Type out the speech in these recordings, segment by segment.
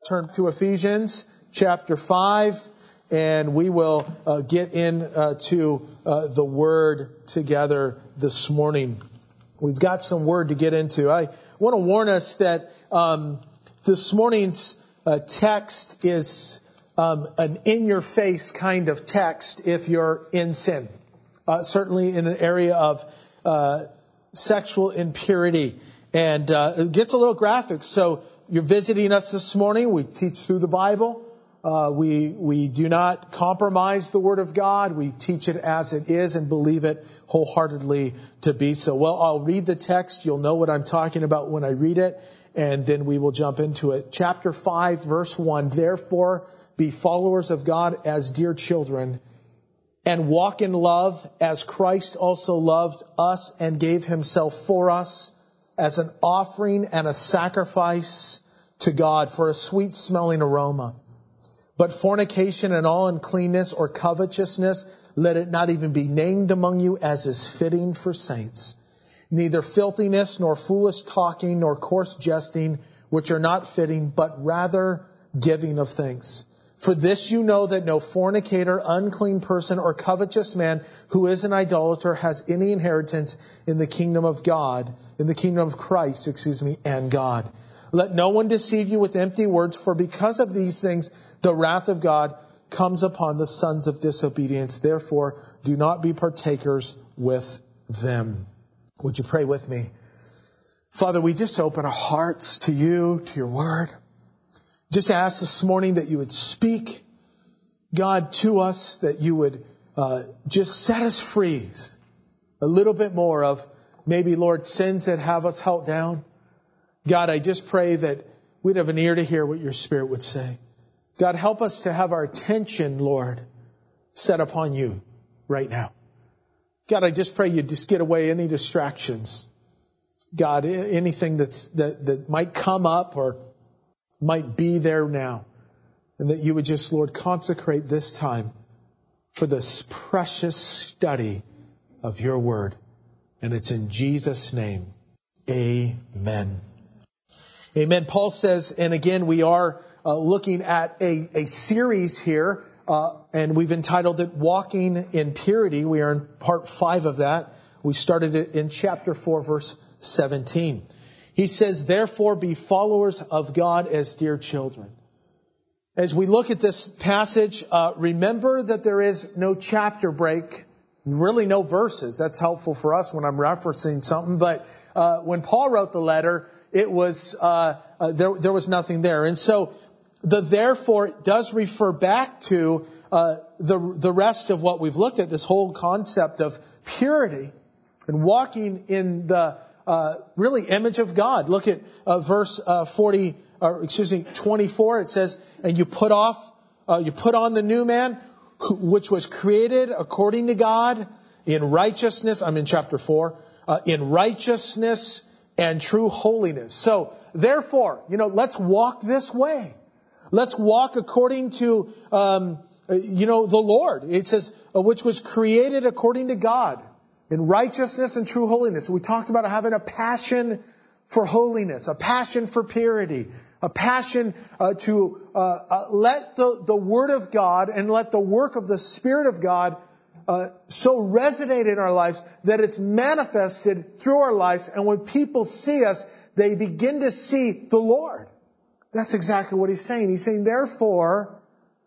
Turn to Ephesians chapter 5, and we will get into the Word together this morning. We've got some Word to get into. I want to warn us that this morning's text is an in-your-face kind of text if you're in sin. Certainly in an area of sexual impurity. And it gets a little graphic, so you're visiting us this morning. We teach through the Bible. We do not compromise the Word of God. We teach it as it is and believe it wholeheartedly to be so. Well, I'll read the text. You'll know what I'm talking about when I read it, and then we will jump into it. Chapter 5, verse 1. Therefore, be followers of God as dear children, and walk in love as Christ also loved us and gave himself for us, as an offering and a sacrifice to God for a sweet-smelling aroma. But fornication and all uncleanness or covetousness, let it not even be named among you as is fitting for saints. Neither filthiness, nor foolish talking, nor coarse jesting, which are not fitting, but rather giving of thanks. For this you know that no fornicator, unclean person, or covetous man who is an idolater has any inheritance in the kingdom of God, in the kingdom of Christ, and God. Let no one deceive you with empty words, for because of these things the wrath of God comes upon the sons of disobedience. Therefore, do not be partakers with them. Would you pray with me? Father, we just open our hearts to you, to your word. Just ask this morning that you would speak, God, to us, that you would just set us free. A little bit more of maybe, Lord, sins that have us held down. God, I just pray that we'd have an ear to hear what your Spirit would say. God, help us to have our attention, Lord, set upon you right now. God, I just pray you just get away any distractions. God, anything that might come up or might be there now. And that you would just, Lord, consecrate this time for this precious study of your word. And it's in Jesus' name. Amen. Amen. Paul says, and again, we are looking at a series here, and we've entitled it Walking in Purity. We are in part 5 of that. We started it in chapter 4, verse 17. He says, therefore, be followers of God as dear children. As we look at this passage, remember that there is no chapter break, really no verses. That's helpful for us when I'm referencing something. But when Paul wrote the letter, it was there was nothing there. And so the therefore does refer back to the rest of what we've looked at, this whole concept of purity and walking in the really image of God. Look at verse 24. It says, and you put on the new man, which was created according to God in righteousness. I'm in chapter 4. In righteousness and true holiness. So, therefore, let's walk this way. Let's walk according to, the Lord. It says, which was created according to God. In righteousness and true holiness. We talked about having a passion for holiness, a passion for purity, a passion to let the Word of God and let the work of the Spirit of God so resonate in our lives that it's manifested through our lives. And when people see us, they begin to see the Lord. That's exactly what he's saying. He's saying, therefore,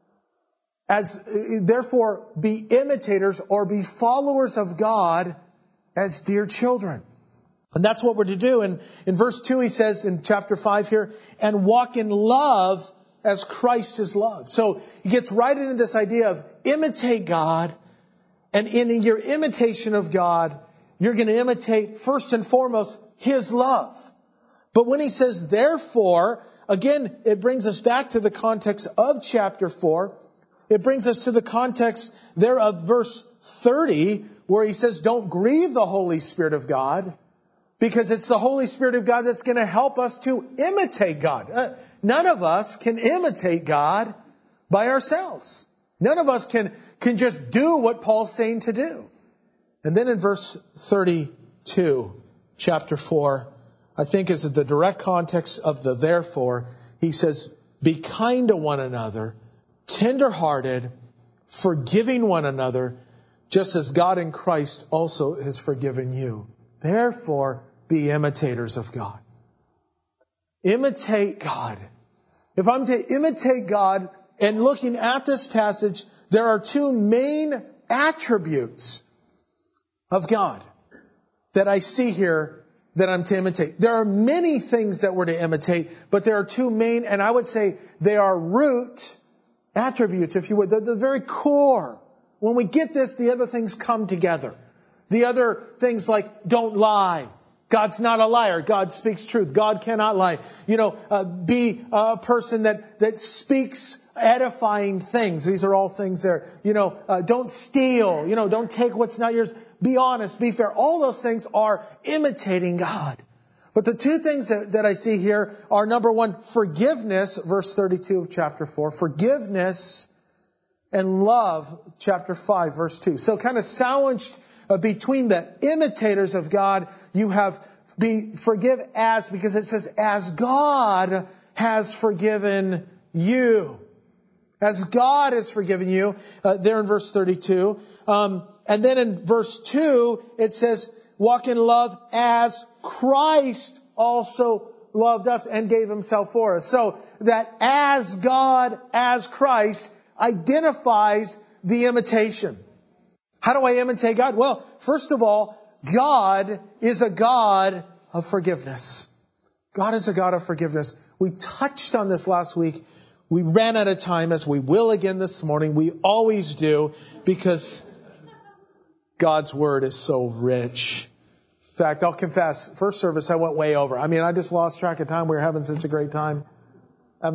be imitators or be followers of God as dear children. And that's what we're to do. And in verse 2, he says in chapter 5 here, and walk in love as Christ is loved. So he gets right into this idea of imitate God. And in your imitation of God, you're going to imitate first and foremost His love. But when he says therefore, again, it brings us back to the context of chapter 4. It brings us to the context there of verse 30, where he says, don't grieve the Holy Spirit of God, because it's the Holy Spirit of God that's going to help us to imitate God. None of us can imitate God by ourselves. None of us can just do what Paul's saying to do. And then in verse 32, chapter 4, I think is the direct context of the therefore, he says, Be kind to one another, tender-hearted, forgiving one another, just as God in Christ also has forgiven you. Therefore, be imitators of God. Imitate God. If I'm to imitate God and looking at this passage, there are two main attributes of God that I see here that I'm to imitate. There are many things that we're to imitate, but there are two main, and I would say they are root attributes, if you would. They're the very core. When we get this, the other things come together. The other things like don't lie. God's not a liar. God speaks truth. God cannot lie. Be a person that speaks edifying things. These are all things there. Don't steal. Don't take what's not yours. Be honest. Be fair. All those things are imitating God. But the two things that I see here are, number one, forgiveness, verse 32 of chapter 4. Forgiveness and love, chapter 5, verse 2. So kind of sandwiched between the imitators of God, you have forgive as, because it says, as God has forgiven you. As God has forgiven you, there in verse 32. And then in verse 2, it says, walk in love as Christ also loved us and gave himself for us. So that as God, as Christ, identifies the imitation. How do I imitate God? Well, first of all, God is a God of forgiveness. God is a God of forgiveness. We touched on this last week. We ran out of time, as we will again this morning. We always do, because God's Word is so rich. In fact, I'll confess, first service I went way over. I just lost track of time. We were having such a great time. I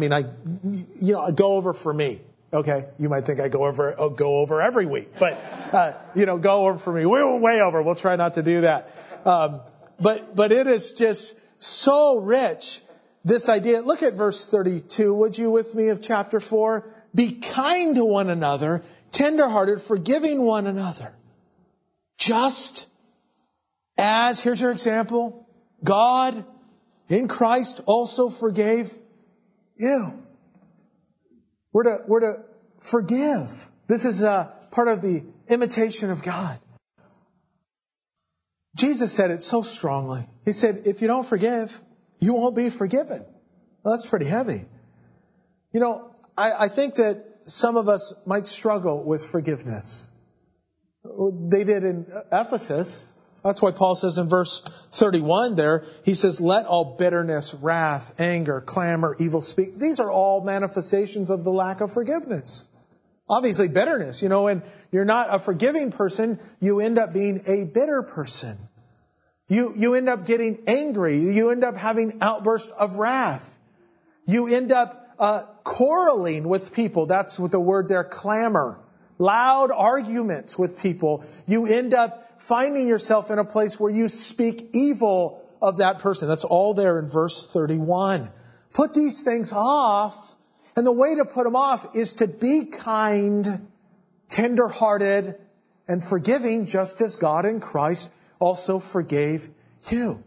go over for me. Okay, you might think I go over every week, but go over for me. We were way over. We'll try not to do that. But it is just so rich, this idea. Look at verse 32, would you, with me, of chapter 4? Be kind to one another, tender-hearted, forgiving one another. Just as, here's your example, God in Christ also forgave you. We're to forgive. This is part of the imitation of God. Jesus said it so strongly. He said, if you don't forgive, you won't be forgiven. Well, that's pretty heavy. I think that some of us might struggle with forgiveness. They did in Ephesus. That's why Paul says in verse 31 there, he says, let all bitterness, wrath, anger, clamor, evil speak. These are all manifestations of the lack of forgiveness. Obviously bitterness, when you're not a forgiving person, you end up being a bitter person. You end up getting angry. You end up having outbursts of wrath. You end up quarreling with people. That's what the word there, clamor. Loud arguments with people. You end up finding yourself in a place where you speak evil of that person. That's all there in verse 31. Put these things off, and the way to put them off is to be kind, tender-hearted, and forgiving, just as God in Christ also forgave you.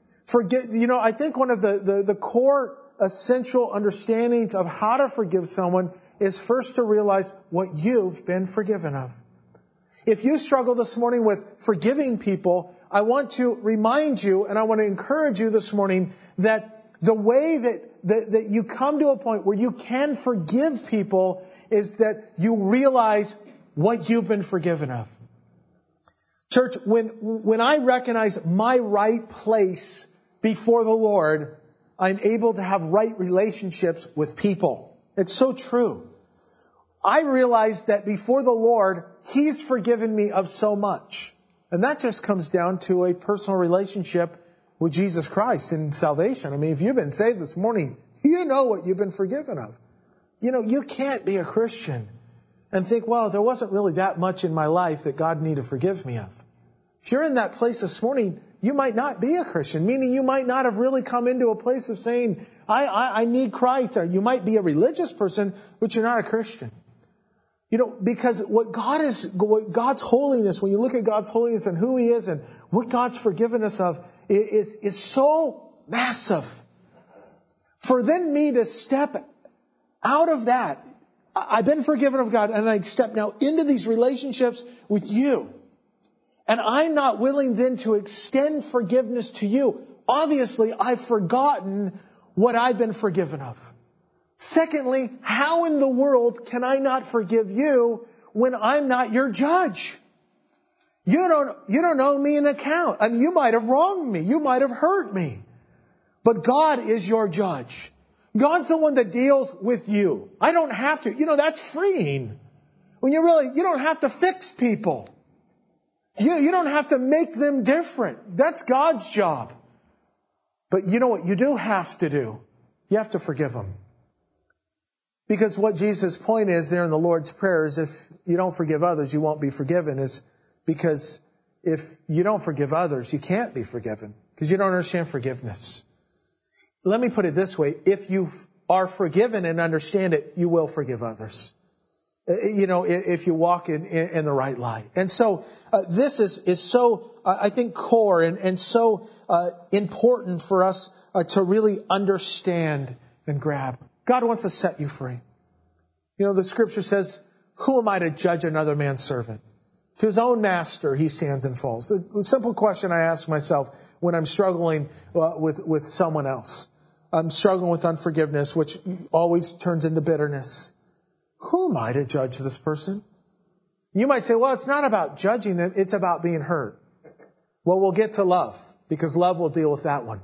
I think one of the core essential understandings of how to forgive someone is first to realize what you've been forgiven of. If you struggle this morning with forgiving people, I want to remind you, and I want to encourage you this morning, that the way that you come to a point where you can forgive people is that you realize what you've been forgiven of. Church, when I recognize my right place before the Lord, I'm able to have right relationships with people. It's so true. I realize that before the Lord, He's forgiven me of so much. And that just comes down to a personal relationship with Jesus Christ in salvation. If you've been saved this morning, you know what you've been forgiven of. You can't be a Christian and think, well, there wasn't really that much in my life that God needed to forgive me of. If you're in that place this morning, you might not be a Christian, meaning you might not have really come into a place of saying, I need Christ. Or you might be a religious person, but you're not a Christian. Because what God's holiness, when you look at God's holiness and who He is and what God's forgiven us of, is so massive. For then me to step out of that, I've been forgiven of God, and I step now into these relationships with you. And I'm not willing then to extend forgiveness to you. Obviously, I've forgotten what I've been forgiven of. Secondly, how in the world can I not forgive you when I'm not your judge? You don't owe me an account. I mean, you might have wronged me. You might have hurt me. But God is your judge. God's the one that deals with you. I don't have to. That's freeing. When you don't have to fix people. You don't have to make them different. That's God's job. But you know what you do have to do? You have to forgive them. Because what Jesus' point is there in the Lord's Prayer is if you don't forgive others, you won't be forgiven. Is because if you don't forgive others, you can't be forgiven. Because you don't understand forgiveness. Let me put it this way. If you are forgiven and understand it, you will forgive others. If you walk in the right light. And so this is so, I think, core and so important for us to really understand and grab. God wants to set you free. The Scripture says, who am I to judge another man's servant? To his own master he stands and falls. A simple question I ask myself when I'm struggling with someone else. I'm struggling with unforgiveness, which always turns into bitterness. Who am I to judge this person? You might say, well, it's not about judging them. It's about being hurt. Well, we'll get to love because love will deal with that one.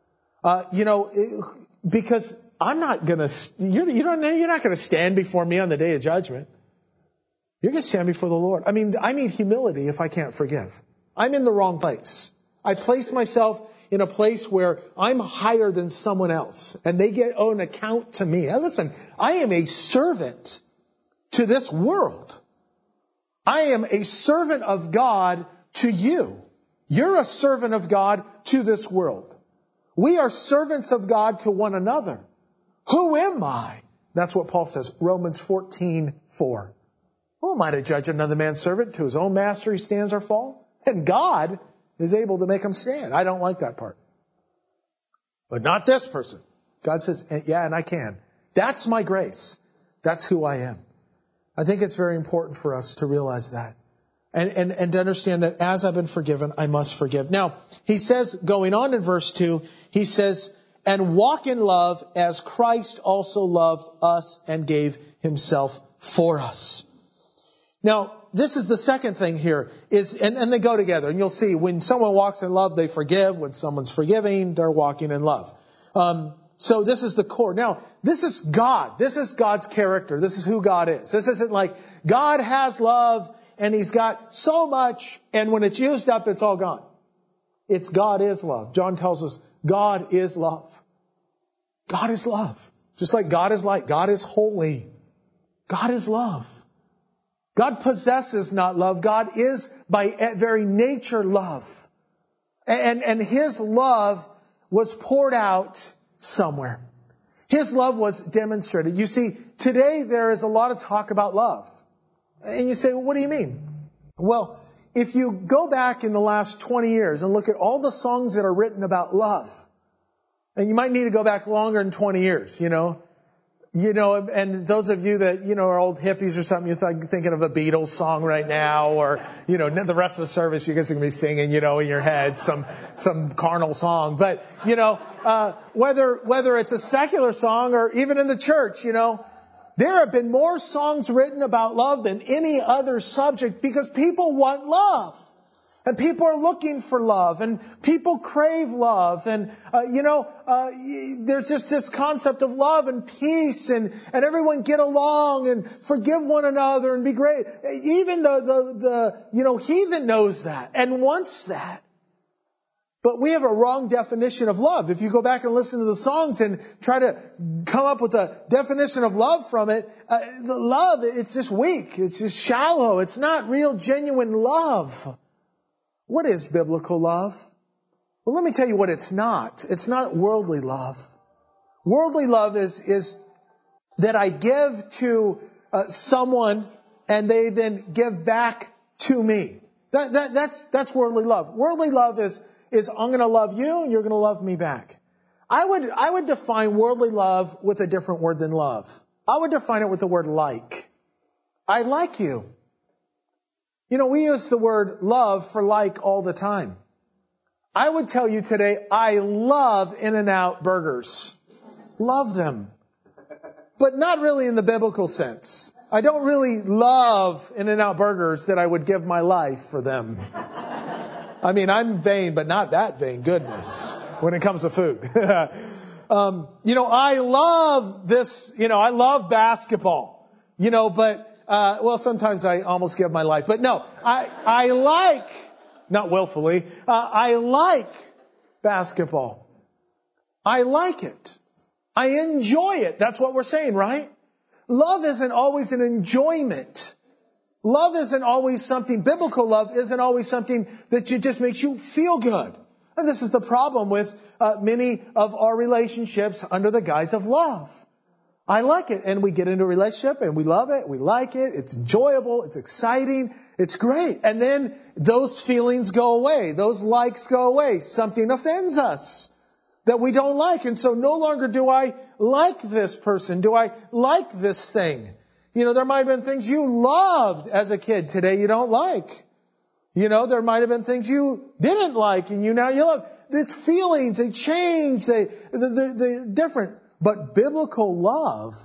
Because I'm not going to, you're not going to stand before me on the day of judgment. You're going to stand before the Lord. I need humility if I can't forgive. I'm in the wrong place. I place myself in a place where I'm higher than someone else and they owe an account to me. And listen, I am a servant to this world. I am a servant of God to you. You're a servant of God to this world. We are servants of God to one another. Who am I? That's what Paul says, Romans 14:4. Who am I to judge another man's servant? To his own master he stands or falls? And God is able to make him stand. I don't like that part. But not this person. God says, yeah, and I can. That's my grace. That's who I am. I think it's very important for us to realize that. And to understand that as I've been forgiven, I must forgive. Now, he says, going on in verse 2, he says, and walk in love as Christ also loved us and gave himself for us. Now, this is the second thing here, and they go together. And you'll see, when someone walks in love, they forgive. When someone's forgiving, they're walking in love. So this is the core. Now, this is God. This is God's character. This is who God is. This isn't like God has love and he's got so much, and when it's used up, it's all gone. It's God is love. John tells us God is love. God is love. Just like God is light. God is holy. God is love. God possesses not love. God is by very nature love. And his love was poured out somewhere. His love was demonstrated. You see, today there is a lot of talk about love. And you say, well, what do you mean? Well, if you go back in the last 20 years and look at all the songs that are written about love, and you might need to go back longer than 20 years, and those of you that, are old hippies or something, you're thinking of a Beatles song right now, or, the rest of the service, you guys are going to be singing, in your head, some carnal song. But, whether it's a secular song or even in the church, there have been more songs written about love than any other subject because people want love. And people are looking for love, and people crave love, and there's just this concept of love and peace, and everyone get along and forgive one another and be great. Even the heathen knows that and wants that. But we have a wrong definition of love. If you go back and listen to the songs and try to come up with a definition of love from it, the love, it's just weak. It's just shallow. It's not real, genuine love. What is biblical love? Well, let me tell you what it's not. It's not worldly love. Worldly love is that I give to someone and they then give back to me. That's worldly love. Worldly love is I'm going to love you and you're going to love me back. I would define worldly love with a different word than love. I would define it with the word like. I like you. You know, we use the word love for like all the time. I would tell you today, I love In-N-Out burgers. Love them. But not really in the biblical sense. I don't really love In-N-Out burgers that I would give my life for them. I mean, I'm vain, but not that vain. Goodness. When it comes to food. I love this, I love basketball, but, sometimes I almost give my life, but no, I like, not willfully, I like basketball. I like it. I enjoy it. That's what we're saying, right? Love isn't always an enjoyment. Love isn't always something, biblical love isn't always something that just makes you feel good. And this is the problem with many of our relationships under the guise of love. I like it. And we get into a relationship and we love it. We like it. It's enjoyable. It's exciting. It's great. And then those feelings go away. Those likes go away. Something offends us that we don't like. And so no longer do I like this person. Do I like this thing? There might have been things you loved as a kid today you don't like. There might have been things you didn't like and now you love. It's feelings, they change, they're different. But biblical love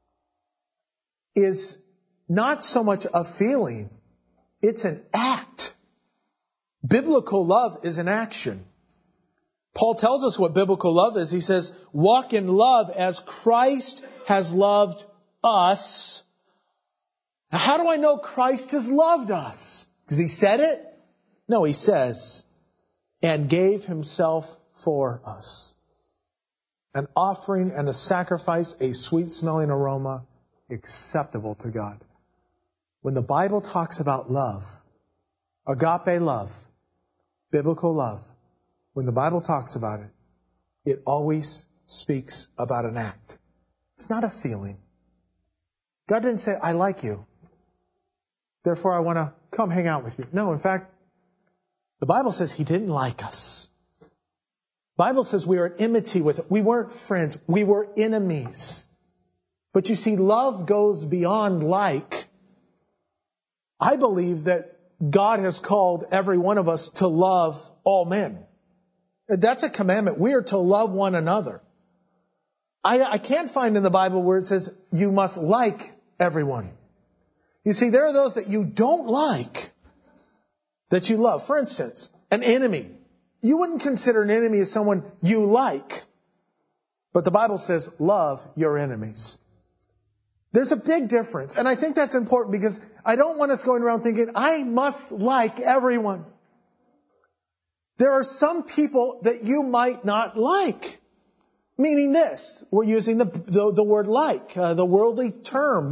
is not so much a feeling, it's an act. Biblical love is an action. Paul tells us what biblical love is. He says, walk in love as Christ has loved us. Now, how do I know Christ has loved us? Because he said it? No, he says, and gave himself for us. An offering and a sacrifice, a sweet-smelling aroma, acceptable to God. When the Bible talks about love, agape love, biblical love, when the Bible talks about it, it always speaks about an act. It's not a feeling. God didn't say, I like you, therefore I want to come hang out with you. No, in fact, the Bible says he didn't like us. The Bible says we are at enmity with it. We weren't friends. We were enemies. But you see, love goes beyond like. I believe that God has called every one of us to love all men. That's a commandment. We are to love one another. I can't find in the Bible where it says you must like everyone. You see, there are those that you don't like that you love. For instance, an enemy. You wouldn't consider an enemy as someone you like. But the Bible says, love your enemies. There's a big difference. And I think that's important because I don't want us going around thinking, I must like everyone. There are some people that you might not like. Meaning this, we're using the word like, the worldly term,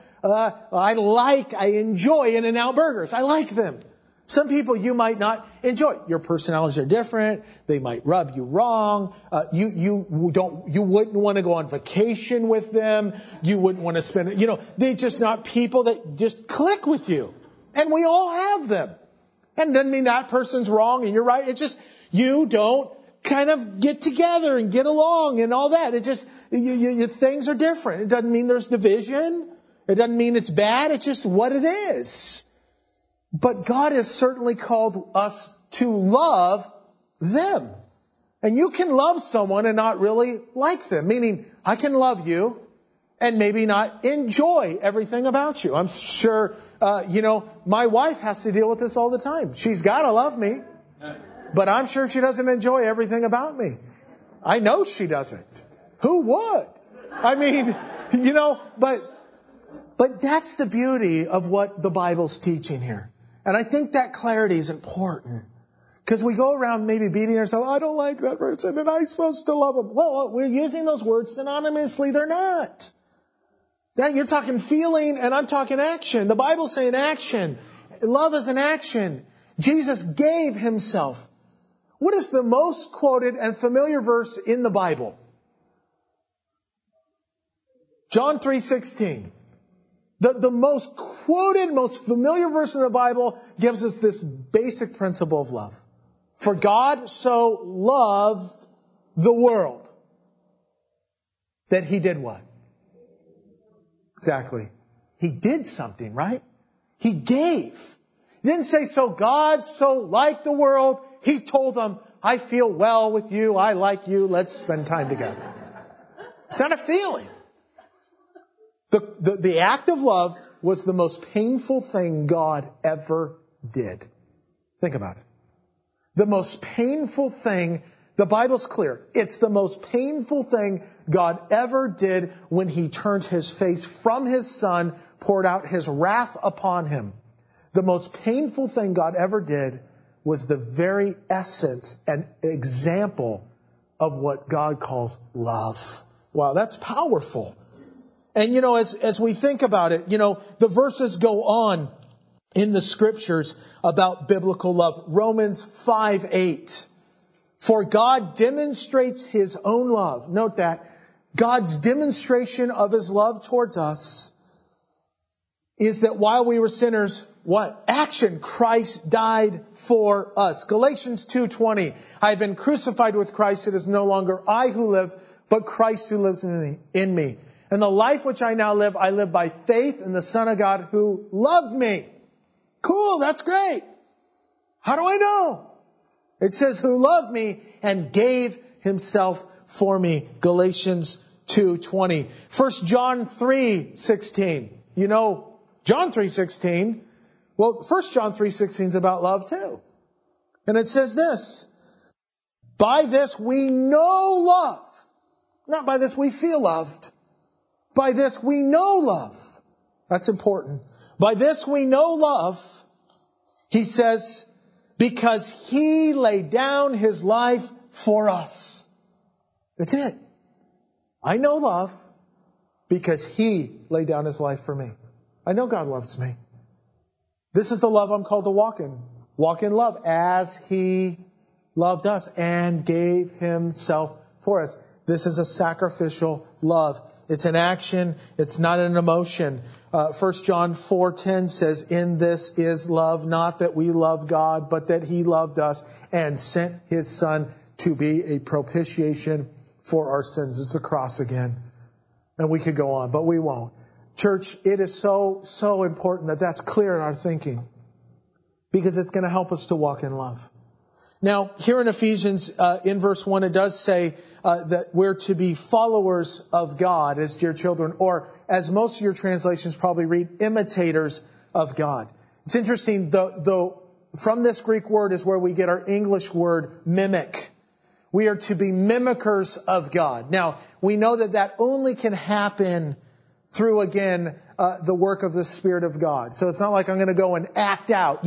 I enjoy In-N-Out burgers. I like them. Some people you might not enjoy. Your personalities are different. They might rub you wrong. You wouldn't want to go on vacation with them. You wouldn't want to spend it. They're just not people that just click with you. And we all have them. And it doesn't mean that person's wrong and you're right. It's just you don't kind of get together and get along and all that. It just, things are different. It doesn't mean there's division. It doesn't mean it's bad. It's just what it is. But God has certainly called us to love them. And you can love someone and not really like them. Meaning, I can love you and maybe not enjoy everything about you. I'm sure, my wife has to deal with this all the time. She's got to love me. But I'm sure she doesn't enjoy everything about me. I know she doesn't. Who would? I mean, but that's the beauty of what the Bible's teaching here. And I think that clarity is important. Because we go around maybe beating ourselves, I don't like that person and I'm supposed to love them. Well, we're using those words synonymously. They're not. That you're talking feeling and I'm talking action. The Bible's saying action. Love is an action. Jesus gave himself. What is the most quoted and familiar verse in the Bible? John 3:16. The most quoted, most familiar verse in the Bible gives us this basic principle of love. For God so loved the world. That He did what? Exactly. He did something, right? He gave. He didn't say, so God so liked the world, He told them, I feel well with you, I like you, let's spend time together. It's not a feeling. The act of love was the most painful thing God ever did. Think about it. The most painful thing, the Bible's clear, it's the most painful thing God ever did when He turned His face from His Son, poured out His wrath upon Him. The most painful thing God ever did was the very essence and example of what God calls love. Wow, that's powerful. And as we think about it, the verses go on in the Scriptures about biblical love. Romans 5:8. For God demonstrates His own love. Note that. God's demonstration of His love towards us is that while we were sinners, what? Action. Christ died for us. Galatians 2:20. I have been crucified with Christ. It is no longer I who live, but Christ who lives in me. And the life which I now live, I live by faith in the Son of God who loved me. Cool, that's great. How do I know? It says who loved me and gave Himself for me. Galatians 2:20. 1 John 3:16. John 3:16. Well, 1 John 3:16 is about love too. And it says this. By this we know love. Not by this we feel loved. By this we know love. That's important. By this we know love, He says, because He laid down His life for us. That's it. I know love because He laid down His life for me. I know God loves me. This is the love I'm called to walk in. Walk in love as He loved us and gave Himself for us. This is a sacrificial love. It's an action. It's not an emotion. 1 John 4:10 says, in this is love, not that we love God, but that He loved us and sent His Son to be a propitiation for our sins. It's the cross again. And we could go on, but we won't. Church, it is so important that that's clear in our thinking, because it's going to help us to walk in love. Now, here in Ephesians, in verse 1, it does say that we're to be followers of God as dear children, or as most of your translations probably read, imitators of God. It's interesting, though, from this Greek word is where we get our English word mimic. We are to be mimickers of God. Now, we know that only can happen through, again, the work of the Spirit of God. So it's not like I'm going to go and act out,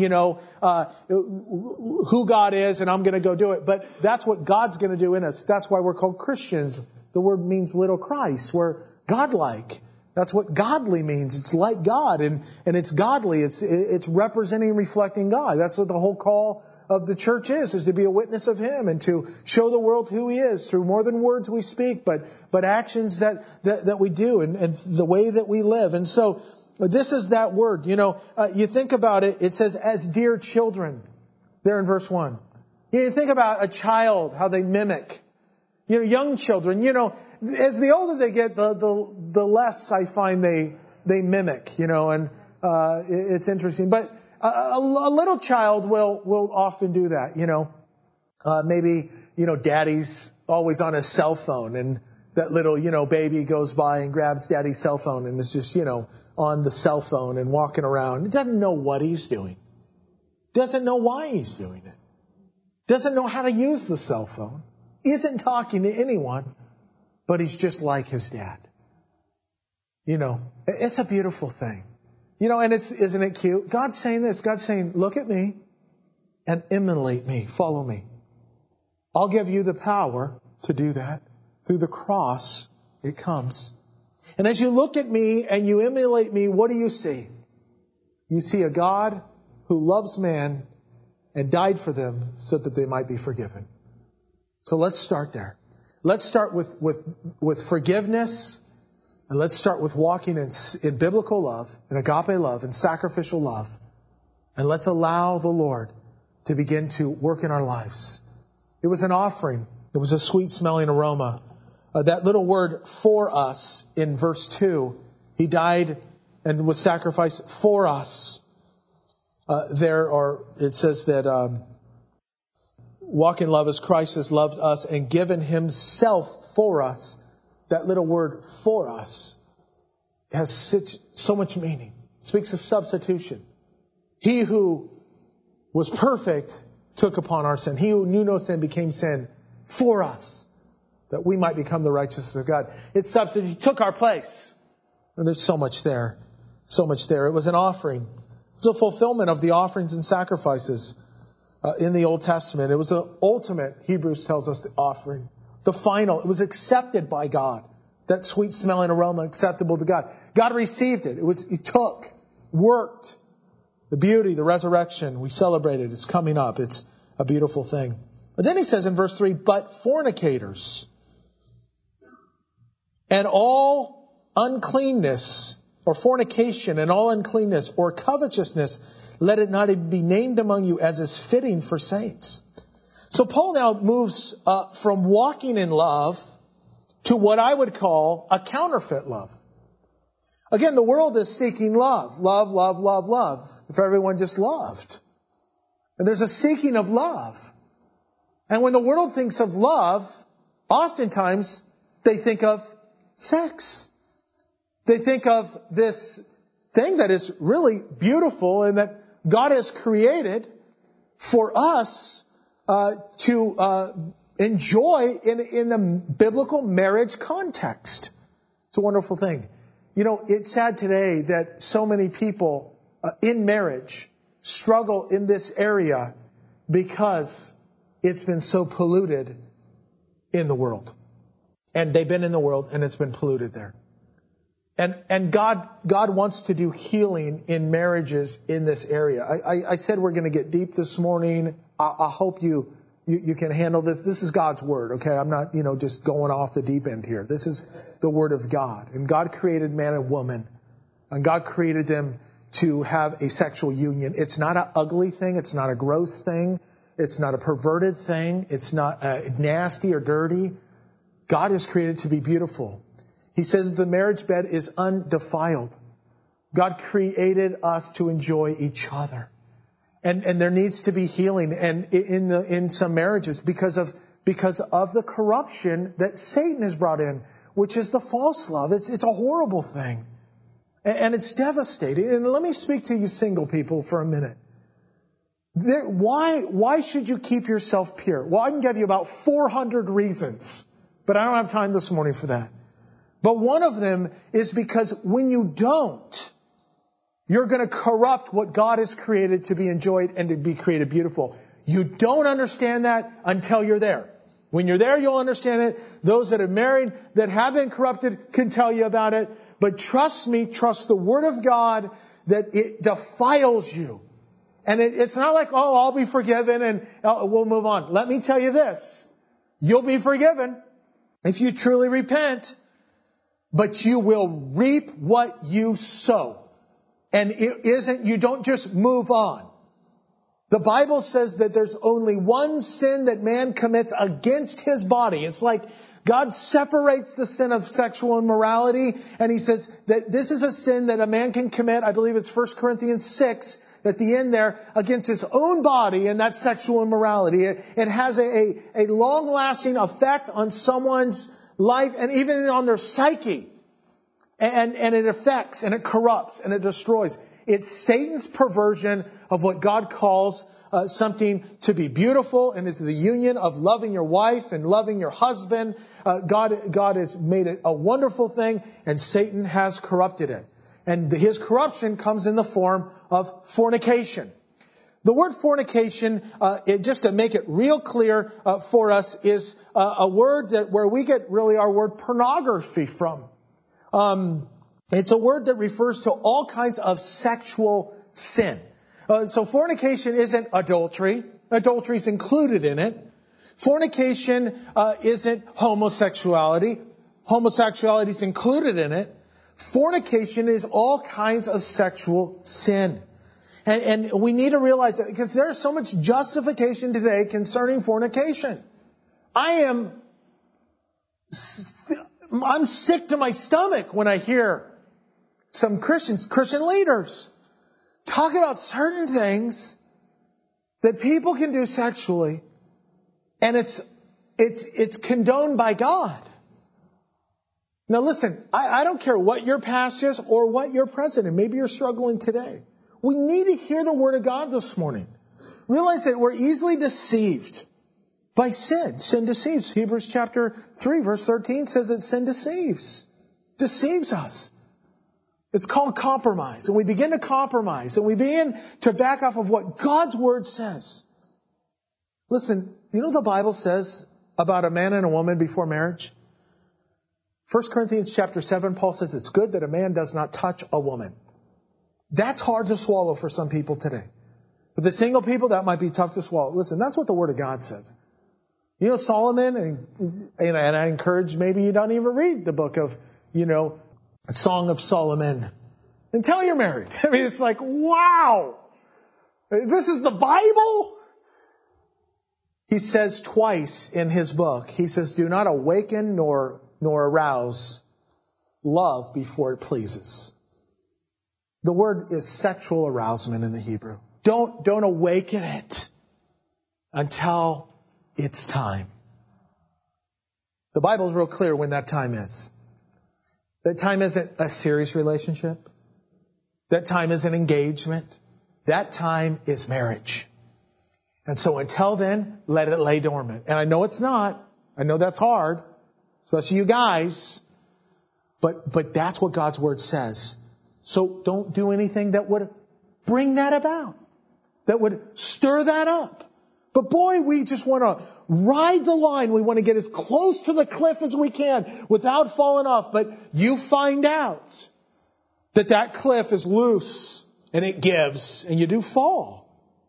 who God is, and I'm going to go do it. But that's what God's going to do in us. That's why we're called Christians. The word means little Christ. We're godlike. That's what godly means. It's like God, and it's godly. It's representing and reflecting God. That's what the whole call of the church is to be a witness of Him and to show the world who He is through more than words we speak, but actions that we do and the way that we live. And so this is that word. You think about it, it says as dear children there in verse 1. You think about a child, how they mimic. Young children, as the older they get, the less I find they mimic, and it's interesting. But a little child will often do that, maybe, daddy's always on his cell phone, and that little, baby goes by and grabs daddy's cell phone and is just, on the cell phone and walking around. He doesn't know what he's doing. Doesn't know why he's doing it. Doesn't know how to use the cell phone. Isn't talking to anyone, but he's just like his dad. It's a beautiful thing. And isn't it cute? God's saying this. God's saying, look at me and emulate me. Follow me. I'll give you the power to do that. Through the cross, it comes. And as you look at me and you emulate me, what do you see? You see a God who loves man and died for them so that they might be forgiven. So let's start there. Let's start with forgiveness. And let's start with walking in biblical love, in agape love, and sacrificial love. And let's allow the Lord to begin to work in our lives. It was an offering. It was a sweet-smelling aroma That little word "for us" in verse 2, He died and was sacrificed for us. It says that walk in love as Christ has loved us and given Himself for us. That little word "for us" has so much meaning. It speaks of substitution. He who was perfect took upon our sin. He who knew no sin became sin for us, that we might become the righteousness of God. It substituted. He took our place. And there's so much there. So much there. It was an offering. It was a fulfillment of the offerings and sacrifices in the Old Testament. It was the ultimate, Hebrews tells us, the offering. The final. It was accepted by God. That sweet smelling aroma acceptable to God. God received it. He took, worked. The beauty, the resurrection, we celebrate it. It's coming up. It's a beautiful thing. But then he says in verse 3, but fornicators and all uncleanness, or fornication and all uncleanness, or covetousness, let it not even be named among you as is fitting for saints. So Paul now moves from walking in love to what I would call a counterfeit love. Again, the world is seeking love. Love, love, love, love. If everyone just loved. And there's a seeking of love. And when the world thinks of love, oftentimes they think of sex. They think of this thing that is really beautiful and that God has created for us to enjoy in the biblical marriage context. It's a wonderful thing. You know, it's sad today that so many people in marriage struggle in this area because it's been so polluted in the world. And they've been in the world and it's been polluted there. And God wants to do healing in marriages in this area. I said we're going to get deep this morning. I hope you can handle this. This is God's Word, okay? I'm not, just going off the deep end here. This is the Word of God. And God created man and woman. And God created them to have a sexual union. It's not an ugly thing. It's not a gross thing. It's not a perverted thing. It's not nasty or dirty. God is created to be beautiful. He says the marriage bed is undefiled. God created us to enjoy each other. And there needs to be healing and in some marriages because of the corruption that Satan has brought in, which is the false love. It's a horrible thing. And it's devastating. And let me speak to you single people for a minute. Why should you keep yourself pure? Well, I can give you about 400 reasons, but I don't have time this morning for that. But one of them is because when you don't, you're going to corrupt what God has created to be enjoyed and to be created beautiful. You don't understand that until you're there. When you're there, you'll understand it. Those that are married, that have been corrupted, can tell you about it. But trust me, trust the Word of God, that it defiles you. And it's not like, I'll be forgiven and we'll move on. Let me tell you this. You'll be forgiven if you truly repent. But you will reap what you sow. And you don't just move on. The Bible says that there's only one sin that man commits against his body. It's like God separates the sin of sexual immorality, and He says that this is a sin that a man can commit. I believe it's 1 Corinthians 6 at the end there, against his own body, and that's sexual immorality. It has a long-lasting effect on someone's life and even on their psyche. And it affects and it corrupts and it destroys. It's Satan's perversion of what God calls something to be beautiful, and is the union of loving your wife and loving your husband. God has made it a wonderful thing, and Satan has corrupted it. And his corruption comes in the form of fornication. The word fornication, just to make it real clear for us, is a word where we get really our word pornography from. It's a word that refers to all kinds of sexual sin. So fornication isn't adultery. Adultery is included in it. Fornication isn't homosexuality. Homosexuality is included in it. Fornication is all kinds of sexual sin. And we need to realize that, because there is so much justification today concerning fornication. I am I'm sick to my stomach when I hear some Christian leaders talk about certain things that people can do sexually, and it's condoned by God. Now listen, I don't care what your past is or what your present is. Maybe you're struggling today. We need to hear the Word of God this morning. Realize that we're easily deceived by sin. Sin deceives. Hebrews chapter 3 verse 13 says that sin deceives us. It's called compromise. And we begin to compromise. And we begin to back off of what God's Word says. Listen, you know what the Bible says about a man and a woman before marriage? 1 Corinthians chapter 7, Paul says it's good that a man does not touch a woman. That's hard to swallow for some people today. For the single people, that might be tough to swallow. Listen, that's what the Word of God says. You know, Solomon, and I encourage, maybe you don't even read the book of, Song of Solomon until you're married. I mean, it's like, wow, this is the Bible? He says twice in his book, he says, do not awaken nor arouse love before it pleases. The word is sexual arousement in the Hebrew. Don't awaken it until it's time. The Bible is real clear when that time is. That time isn't a serious relationship. That time is an engagement. That time is marriage. And so until then, let it lay dormant. And I know it's not. I know that's hard, especially you guys. But that's what God's Word says. So don't do anything that would bring that about, that would stir that up. But boy, we just want to ride the line. We want to get as close to the cliff as we can without falling off. But you find out that cliff is loose and it gives and you do fall.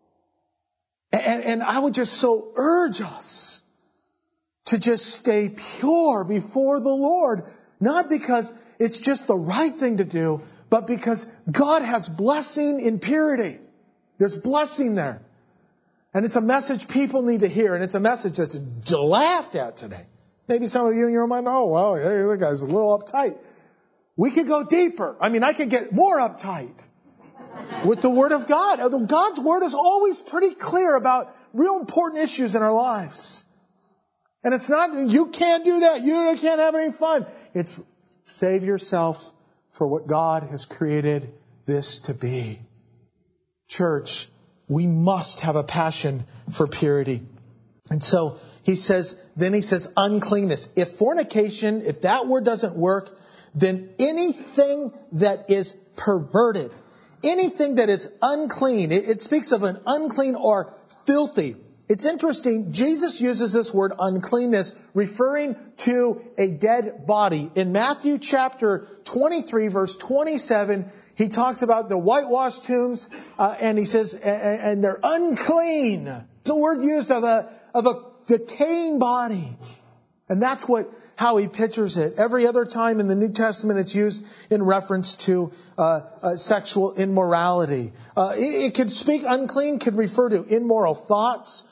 And I would just so urge us to just stay pure before the Lord. Not because it's just the right thing to do, but because God has blessing in purity. There's blessing there. And it's a message people need to hear. And it's a message that's laughed at today. Maybe some of you in your mind, oh, well, hey, that guy's a little uptight. We could go deeper. I mean, I could get more uptight with the Word of God. God's Word is always pretty clear about real important issues in our lives. And it's not, you can't do that. You can't have any fun. It's save yourself for what God has created this to be. Church, we must have a passion for purity. And so he says uncleanness. If fornication, if that word doesn't work, then anything that is perverted, anything that is unclean, it speaks of an unclean or filthy. It's interesting, Jesus uses this word uncleanness referring to a dead body. In Matthew chapter 23, verse 27, he talks about the whitewashed tombs, and he says, and they're unclean. It's a word used of a decaying body. And that's how he pictures it. Every other time in the New Testament, it's used in reference to sexual immorality. It could speak, unclean could refer to immoral thoughts,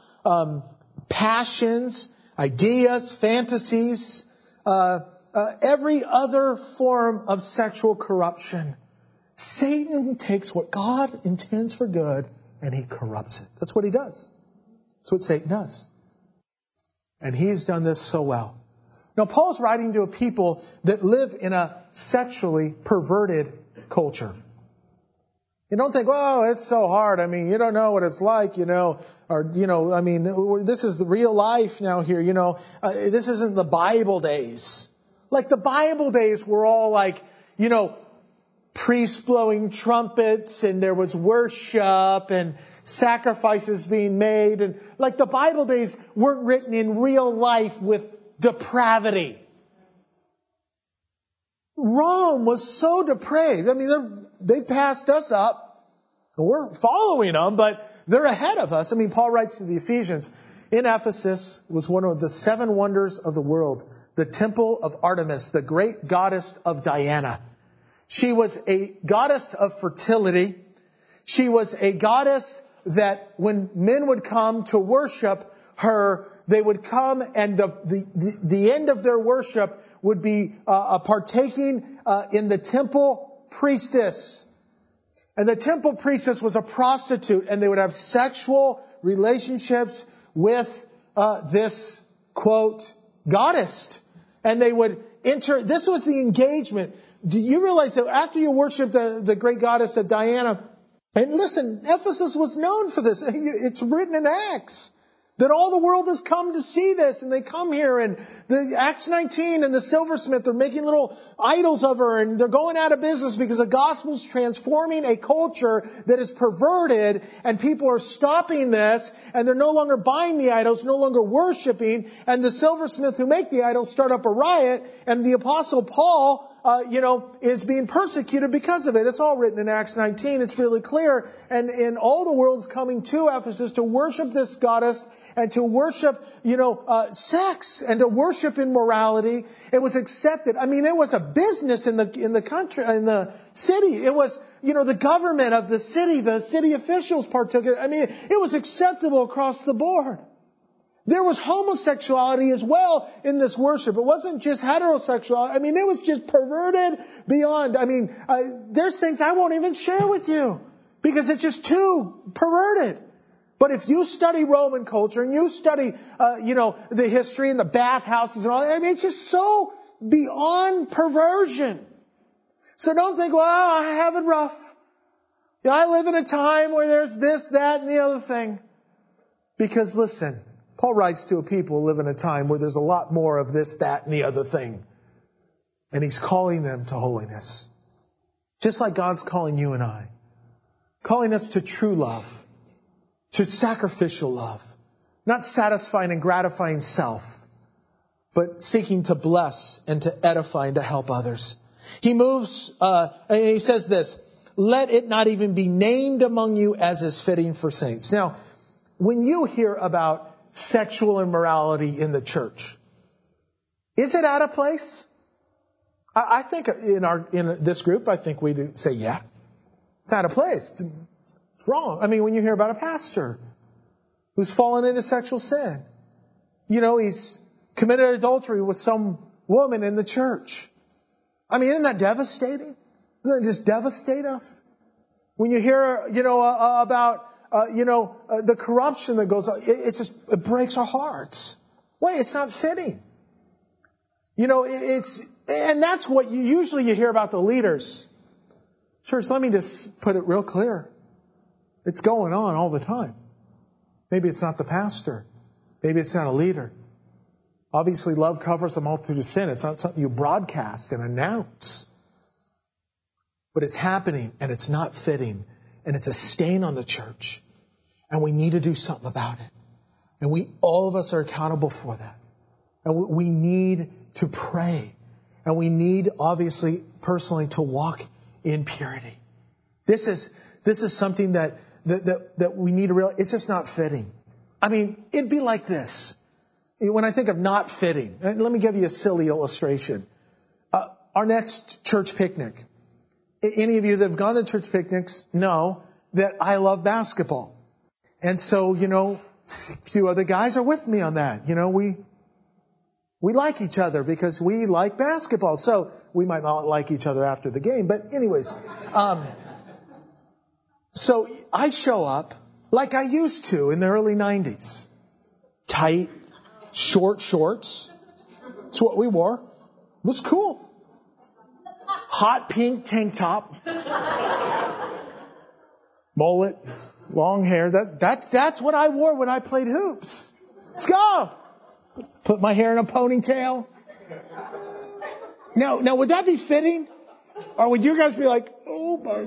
passions, ideas, fantasies, every other form of sexual corruption. Satan takes what God intends for good and he corrupts it. That's what he does. That's what Satan does. And he's done this so well. Now, Paul's writing to a people that live in a sexually perverted culture. You don't think, oh, it's so hard. I mean, you don't know what it's like, this is the real life now here, this isn't the Bible days. Like the Bible days were all like, priests blowing trumpets and there was worship and sacrifices being made. And like the Bible days weren't written in real life with depravity. Rome was so depraved. I mean, they've passed us up. We're following them, but they're ahead of us. I mean, Paul writes to the Ephesians, in Ephesus was one of the 7 wonders of the world, the temple of Artemis, the great goddess of Diana. She was a goddess of fertility. She was a goddess that when men would come to worship her, they would come and the end of their worship would be partaking in the temple priestess. And the temple priestess was a prostitute, and they would have sexual relationships with this, quote, goddess. And they would enter, this was the engagement. Do you realize that after you worship the great goddess of Diana, and listen, Ephesus was known for this. It's written in Acts that all the world has come to see this, and they come here, and the Acts 19 and the silversmith, they're making little idols of her, and they're going out of business because the gospel's transforming a culture that is perverted, and people are stopping this, and they're no longer buying the idols, no longer worshiping, and the silversmith who make the idols start up a riot, and the apostle Paul, is being persecuted because of it. It's all written in Acts 19. It's really clear. And all the world's coming to Ephesus to worship this goddess and to worship, sex and to worship immorality. It was accepted. I mean, it was a business in the country, in the city. It was, the government of the city officials partook in it. I mean, it was acceptable across the board. There was homosexuality as well in this worship. It wasn't just heterosexuality. I mean, it was just perverted beyond. I mean, there's things I won't even share with you because it's just too perverted. But if you study Roman culture and you study, the history and the bathhouses and all that, I mean, it's just so beyond perversion. So don't think, well, I have it rough. I live in a time where there's this, that, and the other thing. Because listen, Paul writes to a people who live in a time where there's a lot more of this, that, and the other thing. And he's calling them to holiness. Just like God's calling you and I. Calling us to true love. To sacrificial love. Not satisfying and gratifying self. But seeking to bless and to edify and to help others. He moves, and he says this. Let it not even be named among you as is fitting for saints. Now, when you hear about sexual immorality in the church, is it out of place? I think in this group, I think we do say, yeah, it's out of place. It's wrong. I mean, when you hear about a pastor who's fallen into sexual sin, he's committed adultery with some woman in the church. I mean, isn't that devastating? Doesn't it just devastate us? When you hear, about the corruption that goes on, it breaks our hearts. Wait, it's not fitting. And that's what usually you hear about the leaders. Church, let me just put it real clear. It's going on all the time. Maybe it's not the pastor. Maybe it's not a leader. Obviously, love covers a multitude of sin. It's not something you broadcast and announce. But it's happening, and it's not fitting. And it's a stain on the church. And we need to do something about it. And all of us are accountable for that. And we need to pray. And we need, obviously, personally, to walk in purity. This is something that we need to realize. It's just not fitting. I mean, it'd be like this. When I think of not fitting, let me give you a silly illustration. Our next church picnic. Any of you that have gone to church picnics know that I love basketball. And so, a few other guys are with me on that. We like each other because we like basketball. So we might not like each other after the game. But anyways, so I show up like I used to in the early 90s. Tight, short shorts. That's what we wore. It was cool. Hot pink tank top. Mullet. Long hair. That's what I wore when I played hoops. Let's go. Put my hair in a ponytail. Now, would that be fitting? Or would you guys be like, oh my,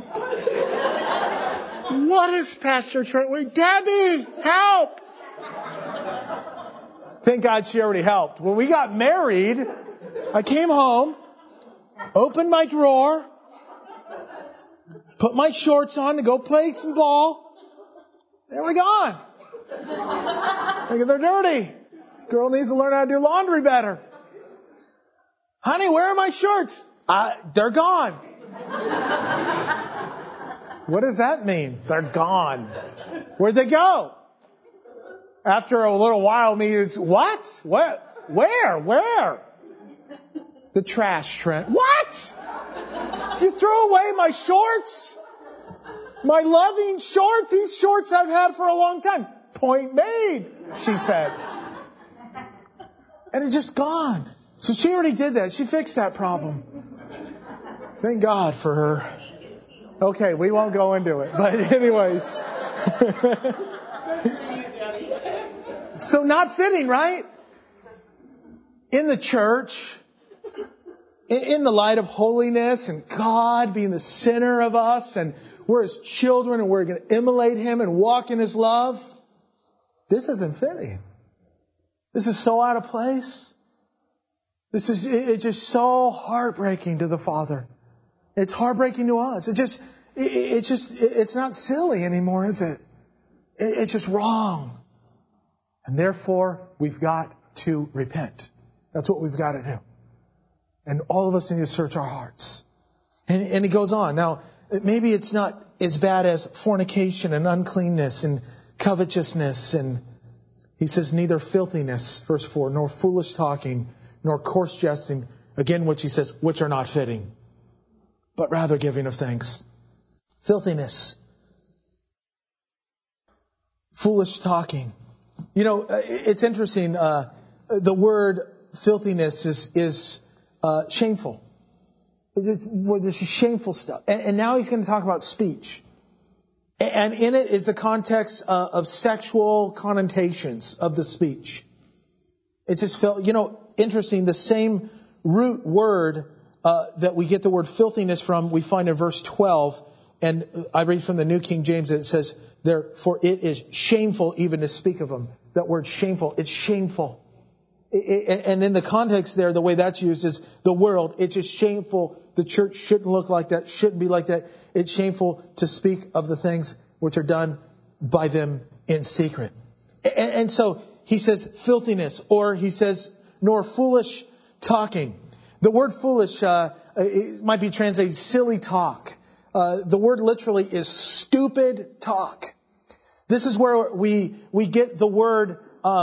what is Pastor Trent wearing? Debbie, help! Thank God she already helped. When we got married, I came home, opened my drawer, put my shorts on to go play some ball. There we gone. They're dirty. This girl needs to learn how to do laundry better. Honey, where are my shorts? They're gone. What does that mean? They're gone. Where'd they go? After a little while, it's, what? What? Where? The trash, Trent. What? You threw away my shorts? My loving short? These shorts I've had for a long time. Point made, she said. And it's just gone. So she already did that. She fixed that problem. Thank God for her. Okay, we won't go into it. But anyways. So not fitting, right? In the church, in the light of holiness and God being the center of us, and we're His children and we're going to emulate Him and walk in His love. This isn't fitting. This is so out of place. It's just so heartbreaking to the Father. It's heartbreaking to us. It's not silly anymore, is it? It's just wrong. And therefore, we've got to repent. That's what we've got to do. And all of us need to search our hearts. And he goes on. Now, maybe it's not as bad as fornication and uncleanness and covetousness. And he says, neither filthiness, verse 4, nor foolish talking, nor coarse jesting. Again, which he says, which are not fitting, but rather giving of thanks. Filthiness. Foolish talking. You know, it's interesting. The word filthiness is shameful. This is shameful stuff. And now he's going to talk about speech. And in it is the context of sexual connotations of the speech. It's just, interesting. The same root word that we get the word filthiness from, we find in verse 12. And I read from the New King James, it says, therefore it is shameful even to speak of them. That word shameful, it's shameful. And in the context there, the way that's used is the world. It's just shameful. The church shouldn't look like that, shouldn't be like that. It's shameful to speak of the things which are done by them in secret. And so he says filthiness, or he says, nor foolish talking. The word foolish it might be translated silly talk. The word literally is stupid talk. This is where we get the word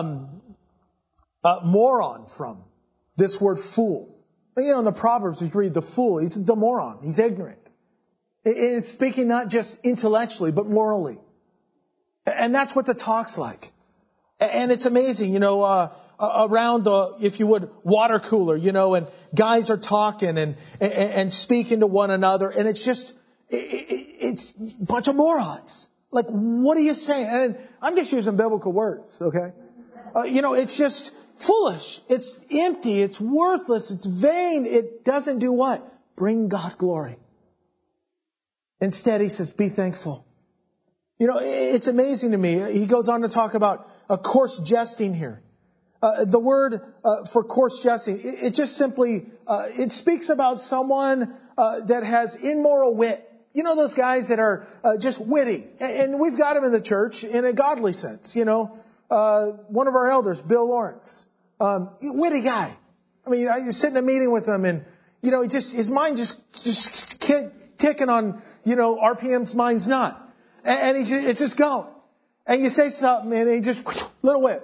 moron from. This word fool. In the Proverbs we read the fool. He's the moron. He's ignorant. It's speaking not just intellectually, but morally. And that's what the talk's like. And it's amazing, around the, if you would, water cooler, and guys are talking and speaking to one another. And it's just, it's a bunch of morons. Like, what are you saying? And I'm just using biblical words, okay? It's just foolish. It's empty. It's worthless. It's vain. It doesn't do what? Bring God glory. Instead, he says, be thankful. It's amazing to me. He goes on to talk about a coarse jesting here. The word for coarse jesting, it just simply, it speaks about someone that has immoral wit. Those guys that are just witty. And we've got them in the church in a godly sense. One of our elders, Bill Lawrence, witty guy. I mean, I sit in a meeting with him and, his mind just ticking on, RPM's mine's not. And it's just going. And you say something and he just, little wit,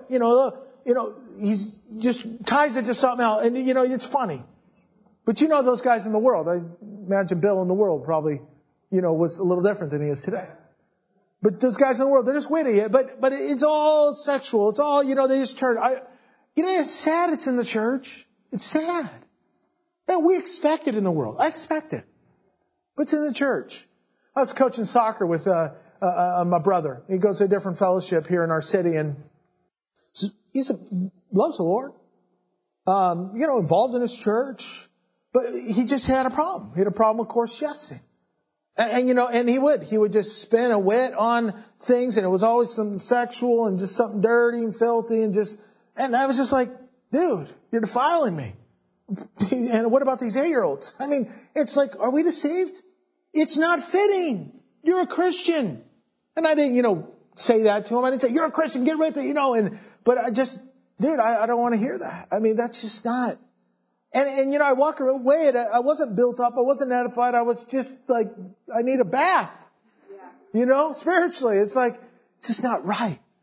he's just ties it to something else. And, it's funny. But those guys in the world, I imagine Bill in the world probably, was a little different than he is today. But those guys in the world, they're just witty. But it's all sexual. It's all, they just turn. It's sad it's in the church. It's sad. Yeah, we expect it in the world. I expect it. But it's in the church. I was coaching soccer with my brother. He goes to a different fellowship here in our city, and he loves the Lord. Involved in his church, but he just had a problem. He had a problem with coarse jesting. And he would just spin a wit on things, and it was always something sexual and just something dirty and filthy and I was just like, dude, you're defiling me. And what about these 8-year-olds? I mean, it's like, are we deceived? It's not fitting. You're a Christian. And I didn't, say that to him. I didn't say, you're a Christian, get with it, but I just, dude, I don't want to hear that. I mean, that's just not. And I walk away and I wasn't built up. I wasn't edified. I was just like, I need a bath. Spiritually. It's like, it's just not right.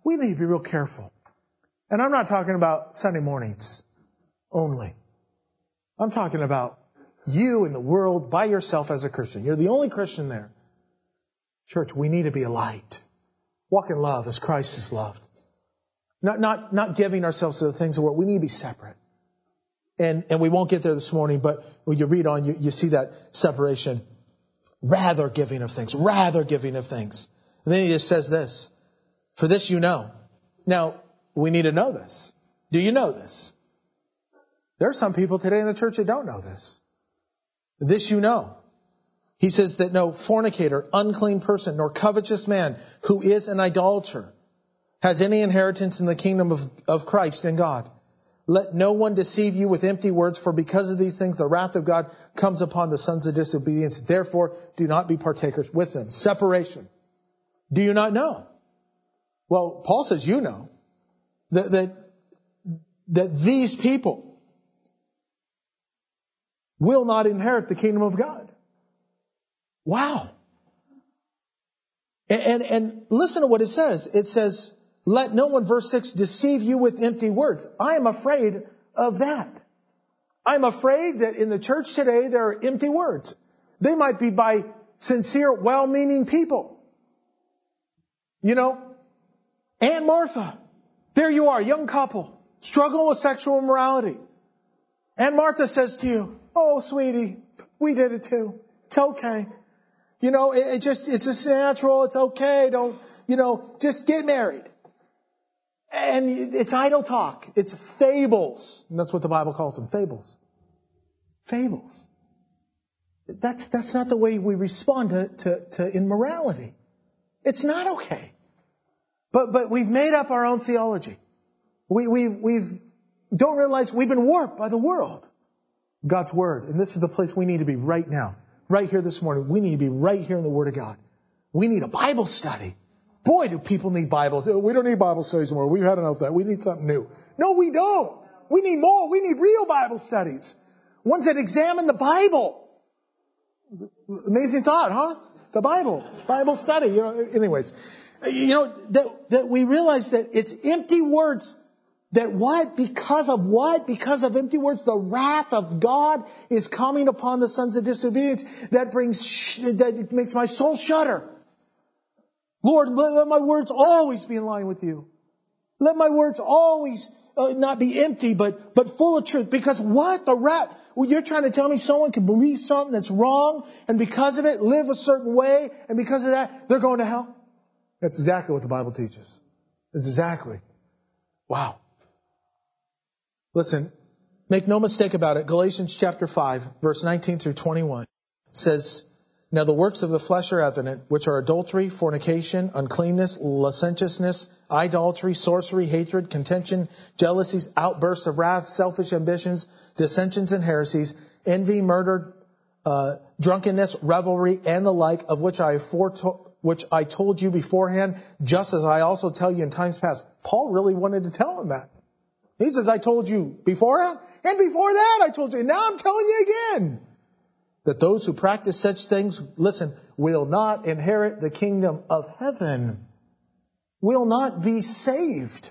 we need to be real careful. And I'm not talking about Sunday mornings only. I'm talking about you in the world by yourself as a Christian. You're the only Christian there. Church, we need to be a light. Walk in love as Christ is loved. Not giving ourselves to the things of the world. We need to be separate. And we won't get there this morning, but when you read on, you see that separation. Rather giving of things. Rather giving of things. And then he just says this. For this you know. Now, we need to know this. Do you know this? There are some people today in the church that don't know this. This you know. He says that no fornicator, unclean person, nor covetous man who is an idolater has any inheritance in the kingdom of Christ and God. Let no one deceive you with empty words, for because of these things the wrath of God comes upon the sons of disobedience. Therefore, do not be partakers with them. Separation. Do you not know? Well, Paul says you know that these people will not inherit the kingdom of God. Wow. And listen to what it says. It says, let no one, verse 6, deceive you with empty words. I am afraid of that. I'm afraid that in the church today there are empty words. They might be by sincere, well-meaning people. You know, Aunt Martha, there you are, young couple, struggling with sexual immorality. Aunt Martha says to you, oh, sweetie, we did it too. It's okay. You know, it's just natural. It's okay. Don't, just get married. And it's idle talk. It's fables. And that's what the Bible calls them, fables. Fables. That's not the way we respond to immorality. It's not okay. But we've made up our own theology. We've don't realize we've been warped by the world. God's Word. And this is the place we need to be right now. Right here this morning. We need to be right here in the Word of God. We need a Bible study. Boy, do people need Bibles. We don't need Bible studies anymore. We've had enough of that. We need something new. No, we don't. We need more. We need real Bible studies. Ones that examine the Bible. Amazing thought, huh? The Bible. Bible study. Anyways. That we realize that it's empty words. That what? Because of what? Because of empty words, the wrath of God is coming upon the sons of disobedience. That makes my soul shudder. Lord, let my words always be in line with you. Let my words always not be empty, but full of truth. Because what? The wrath. Well, you're trying to tell me someone can believe something that's wrong, and because of it, live a certain way, and because of that, they're going to hell? That's exactly what the Bible teaches. That's exactly. Wow. Listen, make no mistake about it. Galatians chapter 5, verse 19 through 21 says, now the works of the flesh are evident, which are adultery, fornication, uncleanness, licentiousness, idolatry, sorcery, hatred, contention, jealousies, outbursts of wrath, selfish ambitions, dissensions and heresies, envy, murder, drunkenness, revelry, and the like, of which I told you beforehand, just as I also tell you in times past. Paul really wanted to tell him that. He says, I told you beforehand, and before that I told you, and now I'm telling you again, that those who practice such things, listen, will not inherit the kingdom of heaven, will not be saved.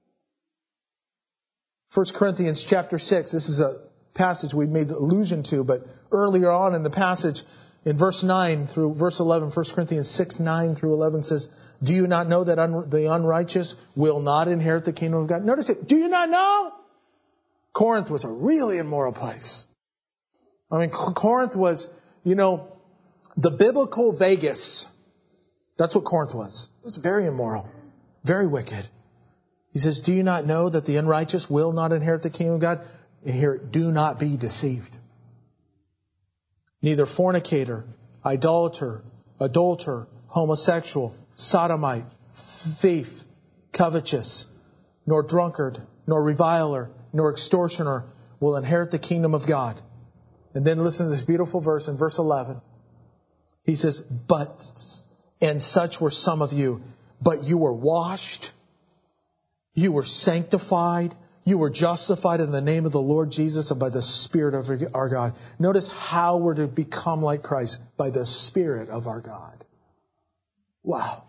1 Corinthians chapter 6, this is a passage we made allusion to, but earlier on in the passage, in verse 9 through verse 11, 1 Corinthians 6, 9 through 11 says, do you not know that the unrighteous will not inherit the kingdom of God? Notice it. Do you not know? Corinth was a really immoral place. I mean, Corinth was, the biblical Vegas. That's what Corinth was. It was very immoral, very wicked. He says, do you not know that the unrighteous will not inherit the kingdom of God? And here, do not be deceived. Neither fornicator, idolater, adulterer, homosexual, sodomite, thief, covetous, nor drunkard, nor reviler, nor extortioner will inherit the kingdom of God. And then listen to this beautiful verse in verse 11. He says, and such were some of you, but you were washed, you were sanctified, you were justified in the name of the Lord Jesus and by the Spirit of our God. Notice how we're to become like Christ, by the Spirit of our God. Wow.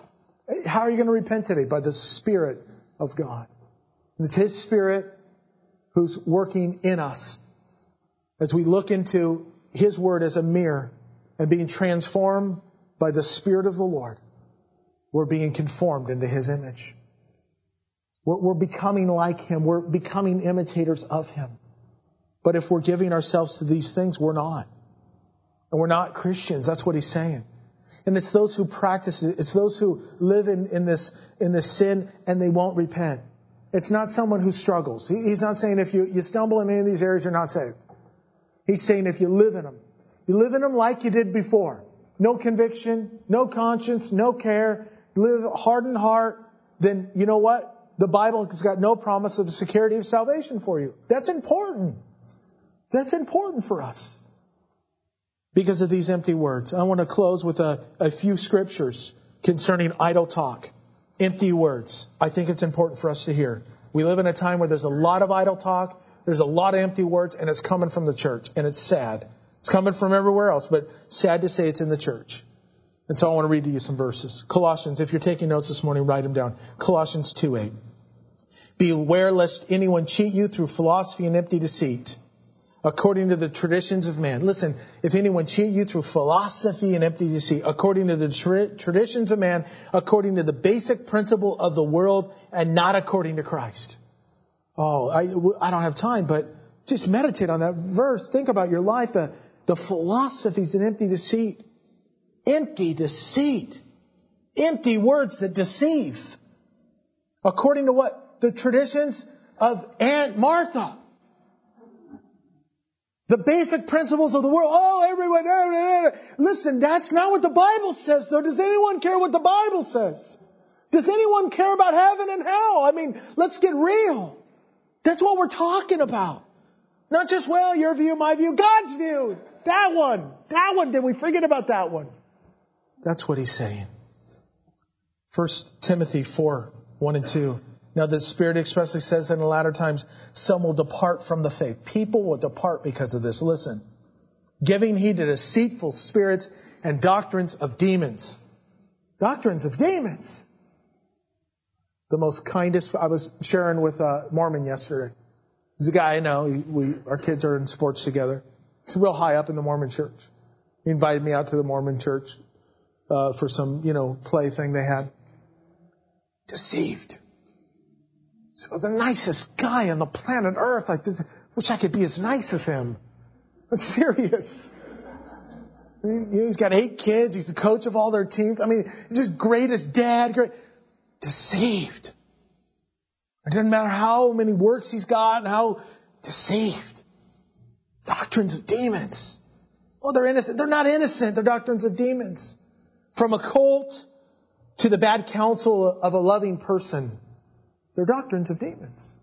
How are you going to repent today? By the Spirit of God. And it's His Spirit who's working in us as we look into His Word as a mirror and being transformed by the Spirit of the Lord. We're being conformed into His image. We're becoming like Him. We're becoming imitators of Him. But if we're giving ourselves to these things, we're not. And we're not Christians. That's what He's saying. And it's those who practice it. It's those who live in this sin and they won't repent. It's not someone who struggles. He's not saying if you stumble in any of these areas, you're not saved. He's saying if you live in them. You live in them like you did before. No conviction, no conscience, no care. Live hardened heart. Then you know what? The Bible has got no promise of the security of salvation for you. That's important. That's important for us. Because of these empty words. I want to close with a few scriptures concerning idle talk. Empty words. I think it's important for us to hear. We live in a time where there's a lot of idle talk. There's a lot of empty words, and it's coming from the church. And it's sad. It's coming from everywhere else, but sad to say it's in the church. And so I want to read to you some verses. Colossians, if you're taking notes this morning, write them down. Colossians 2:8. Beware lest anyone cheat you through philosophy and empty deceit, according to the traditions of man. Listen, if anyone cheat you through philosophy and empty deceit, according to the traditions of man, according to the basic principle of the world, and not according to Christ. Oh, I don't have time, but just meditate on that verse. Think about your life, the philosophies and empty deceit. Empty deceit. Empty words that deceive. According to what? The traditions of Aunt Martha. The basic principles of the world. Oh, everyone. Listen, that's not what the Bible says, though. Does anyone care what the Bible says? Does anyone care about heaven and hell? I mean, let's get real. That's what we're talking about. Not just, well, your view, my view, God's view. That one. Did we forget about that one? That's what he's saying. 1 Timothy 4:1-2. Now the Spirit expressly says that in the latter times, some will depart from the faith. People will depart because of this. Listen. Giving heed to deceitful spirits and doctrines of demons. Doctrines of demons. The most kindest, I was sharing with a Mormon yesterday. He's a guy I know. Our kids are in sports together. He's real high up in the Mormon church. He invited me out to the Mormon church for some, play thing they had. Deceived. So the nicest guy on the planet Earth. I wish I could be as nice as him. I'm serious. He's got 8 kids. He's the coach of all their teams. I mean, he's just great as dad. Great. Deceived. It doesn't matter how many works he's got and how deceived. Doctrines of demons. Oh, they're innocent. They're not innocent. They're doctrines of demons. From a cult to the bad counsel of a loving person. They're doctrines of demons.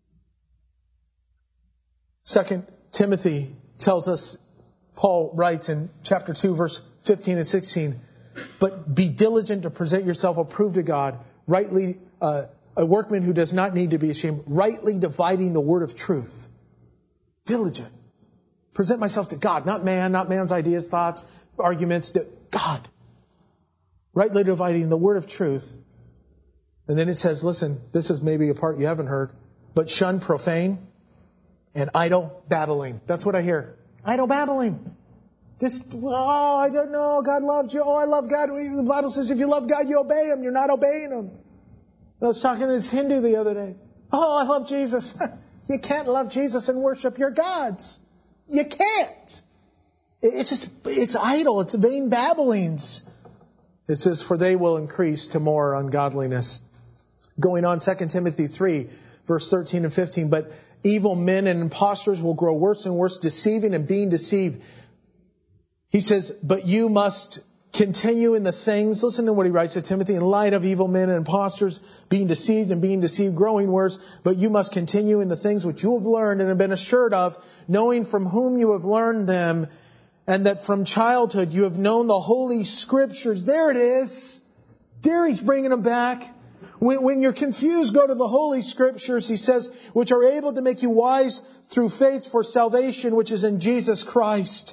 2 Timothy tells us, Paul writes in chapter 2, verse 15 and 16, but be diligent to present yourself approved to God, rightly, a workman who does not need to be ashamed, rightly dividing the word of truth. Diligent. Present myself to God, not man, not man's ideas, thoughts, arguments, God. Rightly dividing the word of truth. And then it says, listen, this is maybe a part you haven't heard, but shun profane and idle babbling. That's what I hear. Idle babbling. Just, I don't know, God loves you. I love God. The Bible says if you love God, you obey Him. You're not obeying Him. I was talking to this Hindu the other day. I love Jesus. You can't love Jesus and worship your gods. You can't. It's idle. It's vain babblings. It says, for they will increase to more ungodliness. Going on, 2 Timothy 3, verse 13 and 15. But evil men and impostors will grow worse and worse, deceiving and being deceived. He says, but you must continue in the things, listen to what he writes to Timothy, in light of evil men and impostors, being deceived, growing worse. But you must continue in the things which you have learned and have been assured of, knowing from whom you have learned them, and that from childhood you have known the Holy Scriptures. There it is. There he's bringing them back. When you're confused, go to the Holy Scriptures, he says, which are able to make you wise through faith for salvation, which is in Jesus Christ.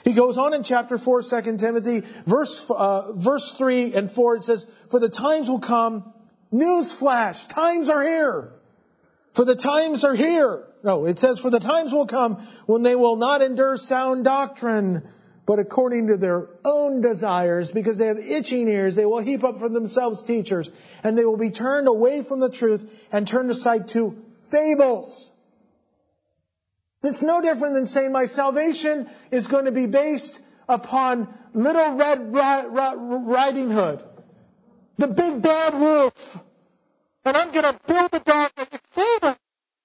He goes on in chapter 4, 2 Timothy, verse 3 and 4, it says, "For the times will come," newsflash, times are here. For the times are here. No, it says, "For the times will come when they will not endure sound doctrine, but according to their own desires, because they have itching ears, they will heap up for themselves teachers, and they will be turned away from the truth and turned aside to fables." It's no different than saying my salvation is going to be based upon Little Red Riding Hood, the big bad wolf, and I'm going to build a dog that can fable.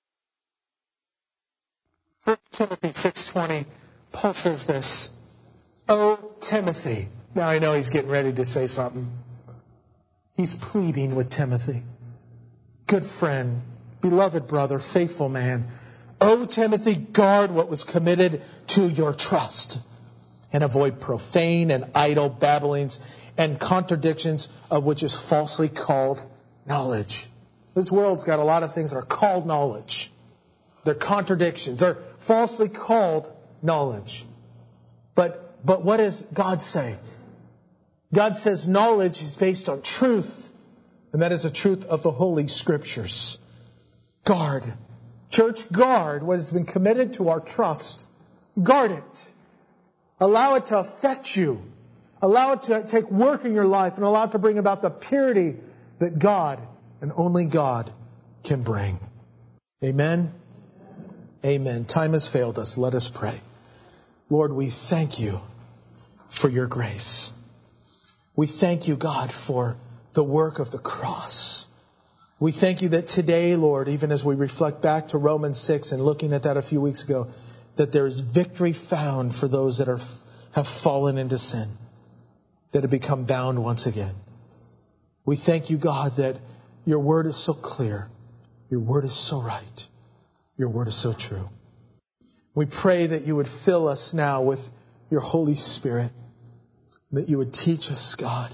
1 Timothy 6:20, Paul says this, "O Timothy." Now I know he's getting ready to say something. He's pleading with Timothy. Good friend, beloved brother, faithful man. "O Timothy, guard what was committed to your trust, and avoid profane and idle babblings and contradictions of which is falsely called knowledge." This world's got a lot of things that are called knowledge. They're contradictions. They're falsely called knowledge. But what does God say? God says knowledge is based on truth, and that is the truth of the Holy Scriptures. Guard. Church, guard what has been committed to our trust. Guard it. Allow it to affect you. Allow it to take work in your life and allow it to bring about the purity that God and only God can bring. Amen? Amen. Time has failed us. Let us pray. Lord, we thank you for your grace. We thank you, God, for the work of the cross. We thank you that today, Lord, even as we reflect back to Romans 6 and looking at that a few weeks ago, that there is victory found for those that have fallen into sin, that have become bound once again. We thank you, God, that your word is so clear. Your word is so right. Your word is so true. We pray that you would fill us now with your Holy Spirit, that you would teach us, God,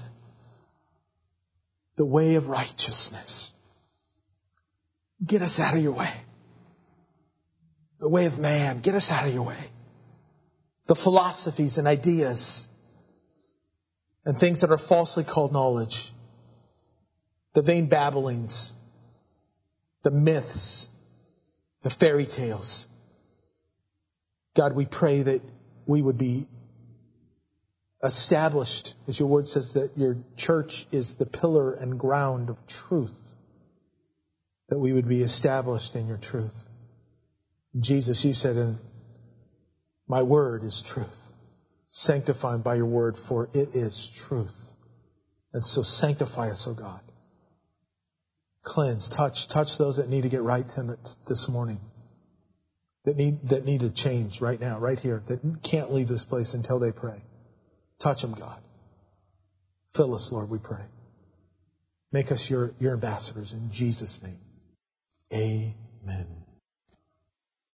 the way of righteousness. Get us out of your way. The way of man, get us out of your way. The philosophies and ideas and things that are falsely called knowledge. The vain babblings. The myths. The fairy tales. God, we pray that we would be established, as your word says, that your church is the pillar and ground of truth. That we would be established in your truth. Jesus, you said, my word is truth. Sanctified by your word, for it is truth. And so sanctify us, O God. Cleanse, touch those that need to get right this morning. That need to change right now, right here. That can't leave this place until they pray. Touch them, God. Fill us, Lord, we pray. Make us your ambassadors in Jesus' name. Amen.